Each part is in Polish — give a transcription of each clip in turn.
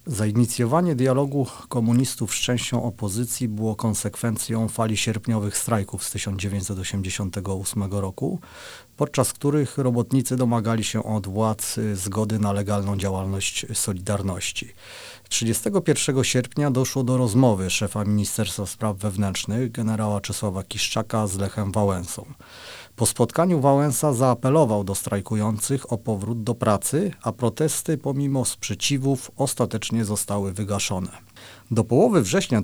Zainicjowanie dialogu komunistów z częścią opozycji było konsekwencją fali sierpniowych strajków z 1988 roku, podczas których robotnicy domagali się od władz zgody na legalną działalność Solidarności. 31 sierpnia doszło do rozmowy szefa Ministerstwa Spraw Wewnętrznych generała Czesława Kiszczaka z Lechem Wałęsą. Po spotkaniu Wałęsa zaapelował do strajkujących o powrót do pracy, a protesty pomimo sprzeciwów ostatecznie zostały wygaszone. Do połowy września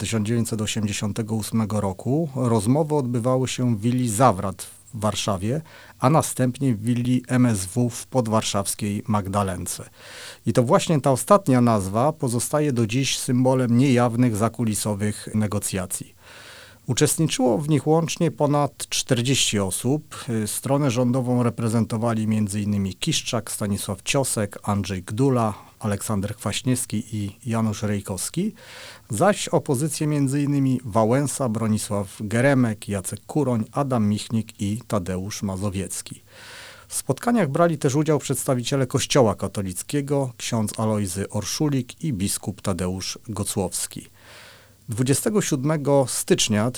1988 roku rozmowy odbywały się w willi Zawrat w Warszawie, a następnie w willi MSW w podwarszawskiej Magdalence. I to właśnie ta ostatnia nazwa pozostaje do dziś symbolem niejawnych, zakulisowych negocjacji. Uczestniczyło w nich łącznie ponad 40 osób. Stronę rządową reprezentowali m.in. Kiszczak, Stanisław Ciosek, Andrzej Gdula, Aleksander Kwaśniewski i Janusz Rejkowski, zaś opozycję m.in. Wałęsa, Bronisław Geremek, Jacek Kuroń, Adam Michnik i Tadeusz Mazowiecki. W spotkaniach brali też udział przedstawiciele Kościoła katolickiego, ksiądz Alojzy Orszulik i biskup Tadeusz Gocłowski. 27 stycznia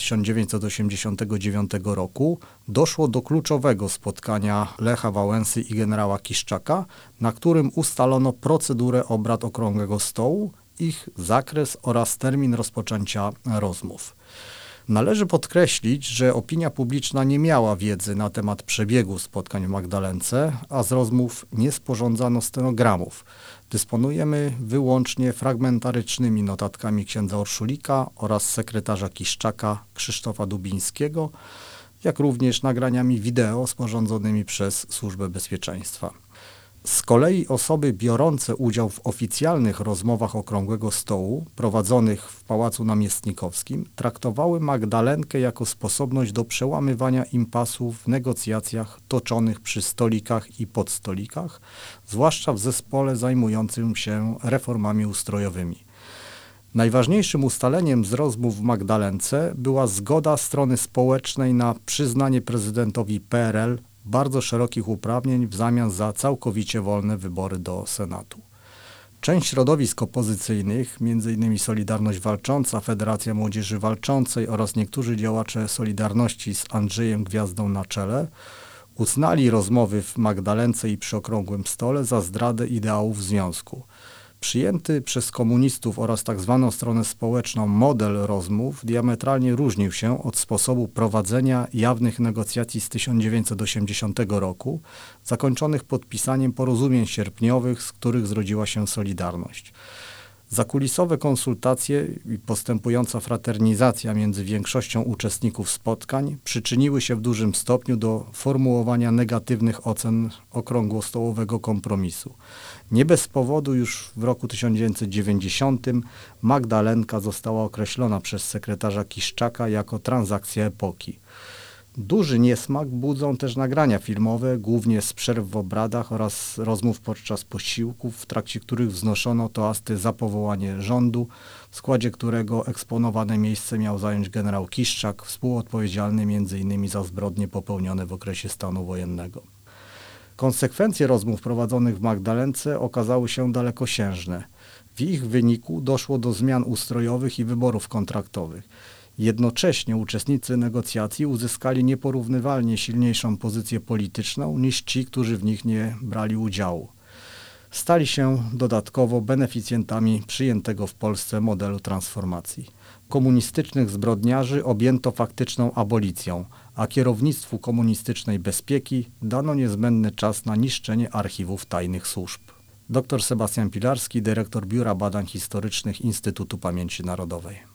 1989 roku doszło do kluczowego spotkania Lecha Wałęsy i generała Kiszczaka, na którym ustalono procedurę obrad Okrągłego Stołu, ich zakres oraz termin rozpoczęcia rozmów. Należy podkreślić, że opinia publiczna nie miała wiedzy na temat przebiegu spotkań w Magdalence, a z rozmów nie sporządzano stenogramów. Dysponujemy wyłącznie fragmentarycznymi notatkami księdza Orszulika oraz sekretarza Kiszczaka Krzysztofa Dubińskiego, jak również nagraniami wideo sporządzonymi przez Służbę Bezpieczeństwa. Z kolei osoby biorące udział w oficjalnych rozmowach Okrągłego Stołu prowadzonych w Pałacu Namiestnikowskim traktowały Magdalenkę jako sposobność do przełamywania impasów w negocjacjach toczonych przy stolikach i podstolikach, zwłaszcza w zespole zajmującym się reformami ustrojowymi. Najważniejszym ustaleniem z rozmów w Magdalence była zgoda strony społecznej na przyznanie prezydentowi PRL bardzo szerokich uprawnień w zamian za całkowicie wolne wybory do Senatu. Część środowisk opozycyjnych, m.in. Solidarność Walcząca, Federacja Młodzieży Walczącej oraz niektórzy działacze Solidarności z Andrzejem Gwiazdą na czele, uznali rozmowy w Magdalence i przy Okrągłym Stole za zdradę ideałów związku. Przyjęty przez komunistów oraz tzw. stronę społeczną model rozmów diametralnie różnił się od sposobu prowadzenia jawnych negocjacji z 1980 roku, zakończonych podpisaniem porozumień sierpniowych, z których zrodziła się Solidarność. Zakulisowe konsultacje i postępująca fraternizacja między większością uczestników spotkań przyczyniły się w dużym stopniu do formułowania negatywnych ocen okrągłostołowego kompromisu. Nie bez powodu już w roku 1990 Magdalenka została określona przez sekretarza Kiszczaka jako transakcja epoki. Duży niesmak budzą też nagrania filmowe, głównie z przerw w obradach oraz rozmów podczas posiłków, w trakcie których wznoszono toasty za powołanie rządu, w składzie którego eksponowane miejsce miał zająć generał Kiszczak, współodpowiedzialny m.in. za zbrodnie popełnione w okresie stanu wojennego. Konsekwencje rozmów prowadzonych w Magdalence okazały się dalekosiężne. W ich wyniku doszło do zmian ustrojowych i wyborów kontraktowych. Jednocześnie uczestnicy negocjacji uzyskali nieporównywalnie silniejszą pozycję polityczną niż ci, którzy w nich nie brali udziału. Stali się dodatkowo beneficjentami przyjętego w Polsce modelu transformacji. Komunistycznych zbrodniarzy objęto faktyczną abolicją, a kierownictwu komunistycznej bezpieki dano niezbędny czas na niszczenie archiwów tajnych służb. Dr Sebastian Pilarski, dyrektor Biura Badań Historycznych Instytutu Pamięci Narodowej.